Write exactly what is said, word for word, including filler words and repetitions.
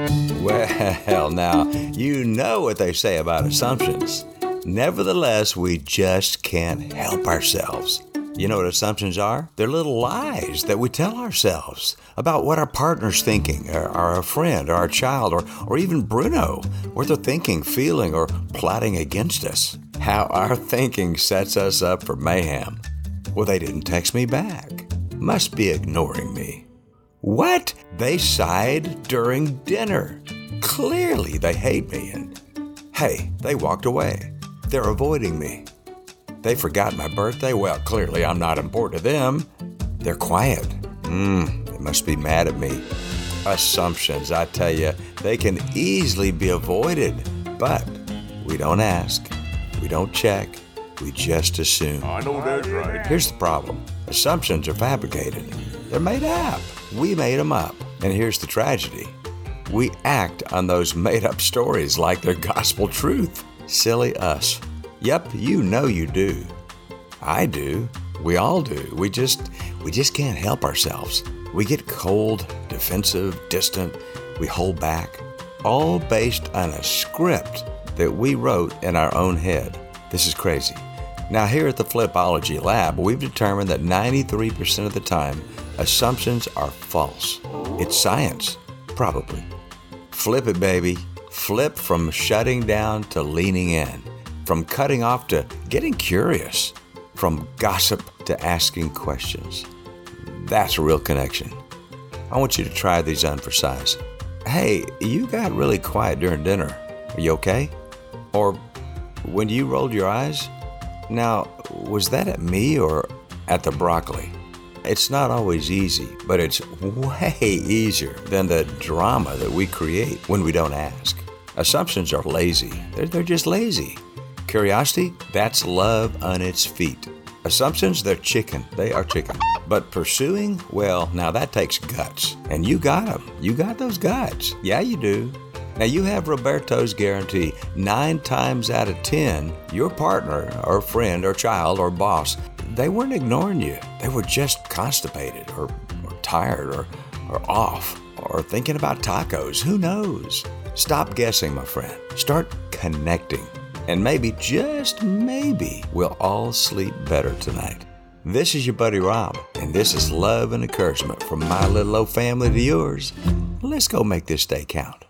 Well, now, you know what they say about assumptions. Nevertheless, we just can't help ourselves. You know what assumptions are? They're little lies that we tell ourselves about what our partner's thinking, or, or our friend, or our child, or, or even Bruno, what they're thinking, feeling, or plotting against us. How our thinking sets us up for mayhem. Well, they didn't text me back. Must be ignoring me. What? They sighed during dinner. Clearly they hate me, and hey, they walked away. They're avoiding me. They forgot my birthday. Well, clearly I'm not important to them. They're quiet. Mmm, they must be mad at me. Assumptions, I tell you, they can easily be avoided, but we don't ask. We don't check. We just assume. I know that's right. Here's the problem. Assumptions are fabricated. They're made up. We made them up. And here's the tragedy. We act on those made-up stories like they're gospel truth. Silly us. Yep, you know you do. I do. We all do. We just, we just can't help ourselves. We get cold, defensive, distant. We hold back. All based on a script that we wrote in our own head. This is crazy. Now, here at the Flipology Lab, we've determined that ninety-three percent of the time, assumptions are false. It's science, probably. Flip it, baby. Flip from shutting down to leaning in. From cutting off to getting curious. From gossip to asking questions. That's a real connection. I want you to try these on for size. Hey, you got really quiet during dinner. Are you okay? Or when you rolled your eyes? Now, was that at me or at the broccoli? It's not always easy, but it's way easier than the drama that we create when we don't ask. Assumptions are lazy. They're, they're just lazy. Curiosity, that's love on its feet. Assumptions, they're chicken. They are chicken. But pursuing, well, now that takes guts. And you got them. You got those guts. Yeah, you do. Now, you have Roberto's guarantee. Nine times out of ten, your partner or friend or child or boss, they weren't ignoring you. They were just constipated or, or tired or, or off or thinking about tacos. Who knows? Stop guessing, my friend. Start connecting. And maybe, just maybe, we'll all sleep better tonight. This is your buddy Rob, and this is love and encouragement from my little old family to yours. Let's go make this day count.